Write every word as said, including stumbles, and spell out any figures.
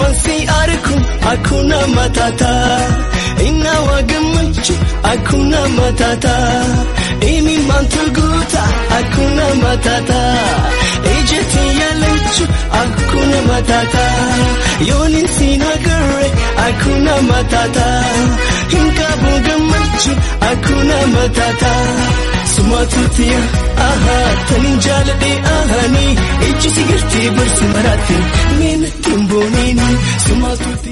si arku akuna matata inna wagamuchu akuna matata imi mantuguta akuna matata ejeti yalechu akuna matata yoni sinagare akuna matata inka bugamachu akuna matata sumatutia aha taninjalade ahani ichi sigirti bursi marati min timbonini sumatutia